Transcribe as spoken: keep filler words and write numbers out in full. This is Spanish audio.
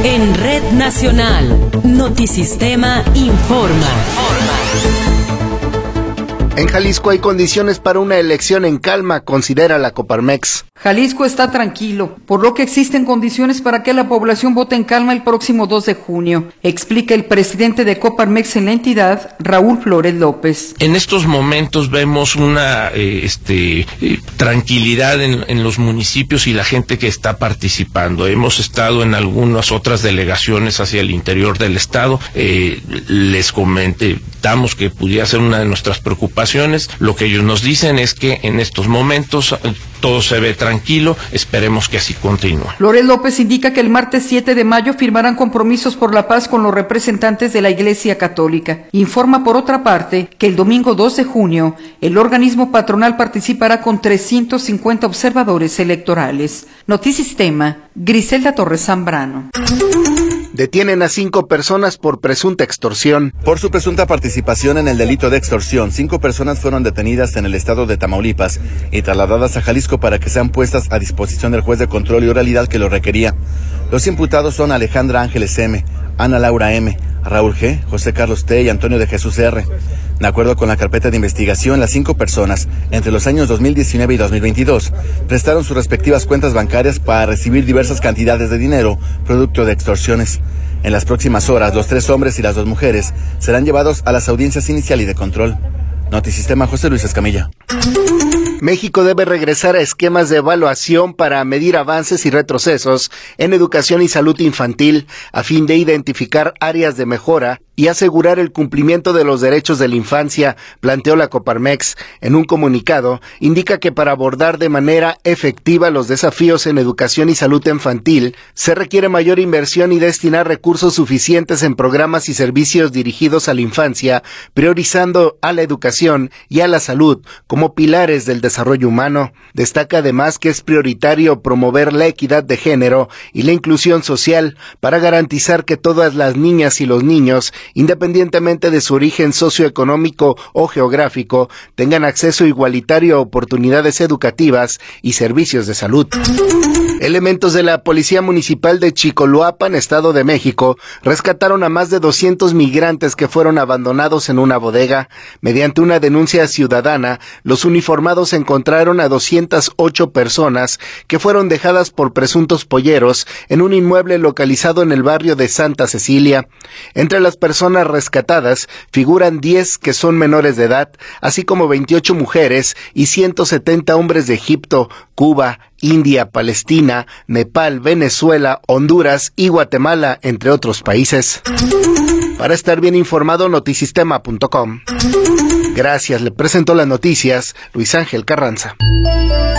En Red Nacional, Notisistema informa. En Jalisco hay condiciones para una elección en calma, considera la Coparmex. Jalisco está tranquilo, por lo que existen condiciones para que la población vote en calma el próximo dos de junio, explica el presidente de Coparmex en la entidad, Raúl Flores López. En estos momentos vemos una eh, este, eh, tranquilidad en, en los municipios y la gente que está participando. Hemos estado en algunas otras delegaciones hacia el interior del estado, eh, les comentamos que pudiera ser una de nuestras preocupaciones. Lo que ellos nos dicen es que en estos momentos todo se ve tranquilo, esperemos que así continúe. Flores López indica que el martes siete de mayo firmarán compromisos por la paz con los representantes de la Iglesia Católica. Informa por otra parte que el domingo dos de junio el organismo patronal participará con trescientos cincuenta observadores electorales. Notisistema, Griselda Torres Zambrano. Detienen a cinco personas por presunta extorsión. Por su presunta participación en el delito de extorsión, cinco personas fueron detenidas en el estado de Tamaulipas y trasladadas a Jalisco para que sean puestas a disposición del juez de control y oralidad que lo requería. Los imputados son Alejandra Ángeles M., Ana Laura M., Raúl G., José Carlos T. y Antonio de Jesús R. De acuerdo con la carpeta de investigación, las cinco personas, entre los años dos mil diecinueve y dos mil veintidós, prestaron sus respectivas cuentas bancarias para recibir diversas cantidades de dinero, producto de extorsiones. En las próximas horas, los tres hombres y las dos mujeres serán llevados a las audiencias inicial y de control. Notisistema, José Luis Escamilla. México debe regresar a esquemas de evaluación para medir avances y retrocesos en educación y salud infantil a fin de identificar áreas de mejora y asegurar el cumplimiento de los derechos de la infancia, planteó la Coparmex. En un comunicado, indica que para abordar de manera efectiva los desafíos en educación y salud infantil, se requiere mayor inversión y destinar recursos suficientes en programas y servicios dirigidos a la infancia, priorizando a la educación y a la salud como pilares del desarrollo humano. Destaca además que es prioritario promover la equidad de género y la inclusión social para garantizar que todas las niñas y los niños, independientemente de su origen socioeconómico o geográfico, tengan acceso igualitario a oportunidades educativas y servicios de salud. Elementos de la Policía Municipal de Chicoloapan, Estado de México, rescataron a más de doscientos migrantes que fueron abandonados en una bodega. Mediante una denuncia ciudadana, los uniformados encontraron a doscientas ocho personas que fueron dejadas por presuntos polleros en un inmueble localizado en el barrio de Santa Cecilia. Entre las personas rescatadas figuran diez que son menores de edad, así como veintiocho mujeres y ciento setenta hombres de Egipto, Cuba, India, Palestina, Nepal, Venezuela, Honduras y Guatemala, entre otros países. Para estar bien informado, notisistema punto com. Gracias, le presentó las noticias Luis Ángel Carranza.